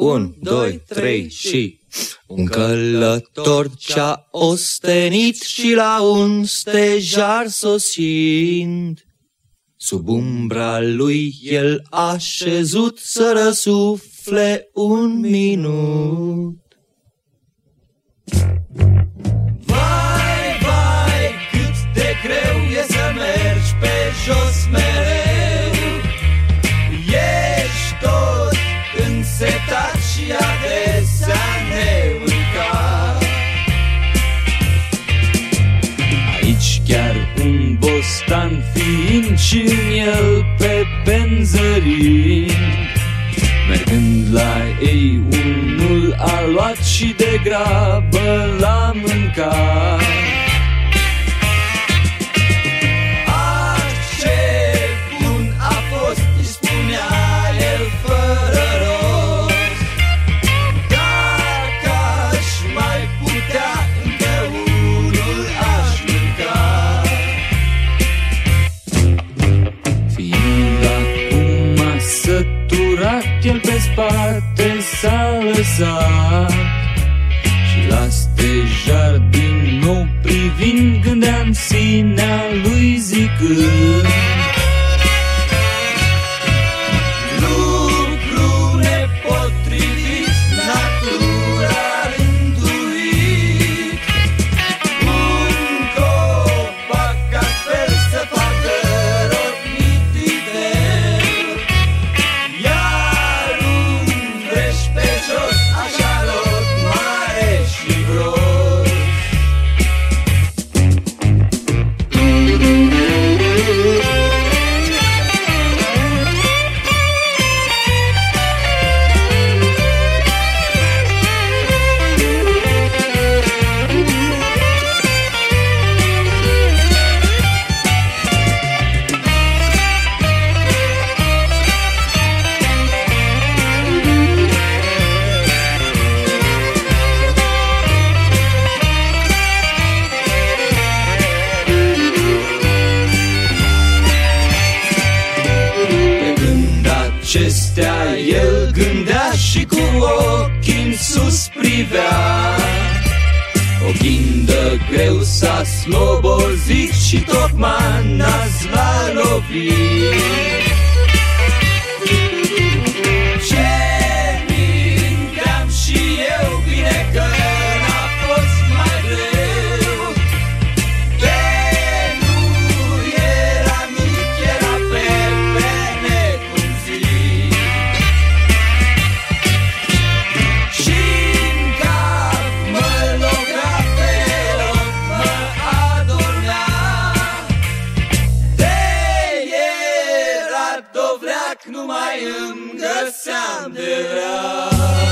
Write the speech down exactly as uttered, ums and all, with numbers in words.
Un, doi, trei și... Un călător ce-a ostenit și la un stejar sosind, sub umbra lui el a șezut să răsufle un minut. Vai, vai, cât de greu e să mergi pe jos mereu. Ești tot însetat și adesea neîncat. Aici chiar un bostan fiind și în el pe benzărin, mergând la ei unul a luat și de grabă l-a mâncat. Ah, ce bun a fost, îi spunea el fără rost. Dacă aș mai putea, încă unul aș mânca. Fiind acum săturat, el pe spate s-a lăsat și la stejar din nou privind, gândea în sinea lui zicând: lucru nepotrivit, natura rânduit. Un copac astfel să facă rodnit idei, iar un vreș pe jos așa rod mare și gros. Acestea el gândea și cu ochii în sus privea. O ghindă greu s-a slobozit și tocmai nas l-a lovit. Ce minteam și eu, bine că n-a fost mai greu. De nu era mic, era pe pene cum zic. Și-n cap mă logra pe loc, mă adormea. De era dovleac, nu mai îmi găseam de rea.